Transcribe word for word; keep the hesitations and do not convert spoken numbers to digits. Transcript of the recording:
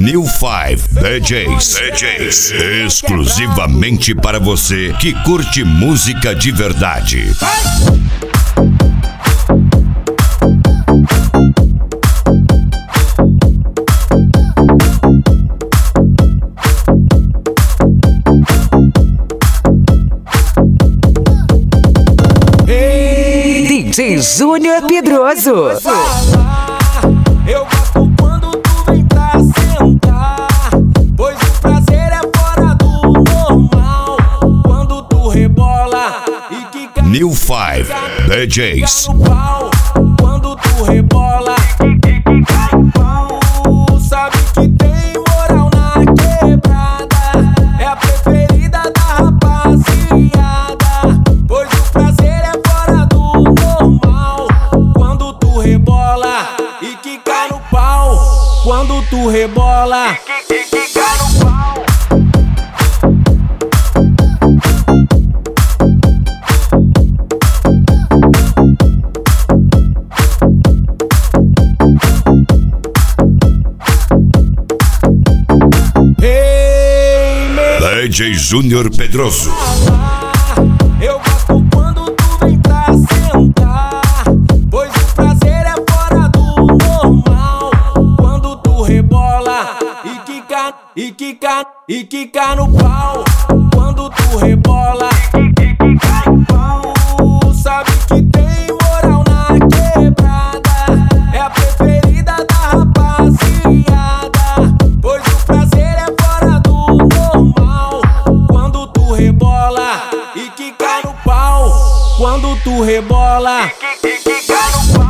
New Five D Js, D Js, exclusivamente para você que curte música de verdade. D J Júnior Pedroso. Eu gosto quando tu vem pra sentar, pois o prazer é fora do normal. Quando tu rebola e quica New Five D Js. no pau. Quando tu rebola e quica no pau, sabe que tem moral na quebrada. É a preferida da rapaziada, pois o prazer é fora do normal. Quando tu rebola e quica no pau. Quando tu rebola e quica no pau. Hey, D J Júnior Pedroso. eu gosto quando tu vem pra sentar, pois o prazer é fora do normal. Quando tu rebola e quica, e quica, e quica no pau. Quando tu rebola e quica no pau, sabe que tem moral na quebrada. É a preferida da rapaziada, pois o prazer é fora do normal. Quando tu rebola e quica no pau. Quando tu rebola e quica no pau.